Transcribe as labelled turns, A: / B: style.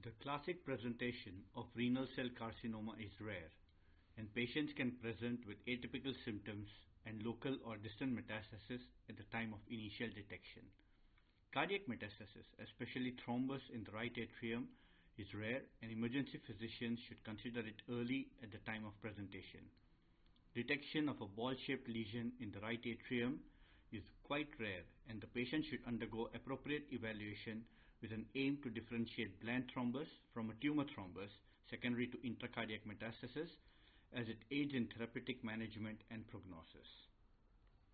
A: The classic presentation of renal cell carcinoma is rare, and patients can present with atypical symptoms and local or distant metastasis at the time of initial detection. Cardiac metastasis, especially thrombus in the right atrium, is rare, and emergency physicians should consider it early at the time of presentation. Detection of a ball-shaped lesion in the right atrium is quite rare, and the patient should undergo appropriate evaluation with an aim to differentiate bland thrombus from a tumor thrombus secondary to intracardiac metastasis, as it aids in therapeutic management and prognosis.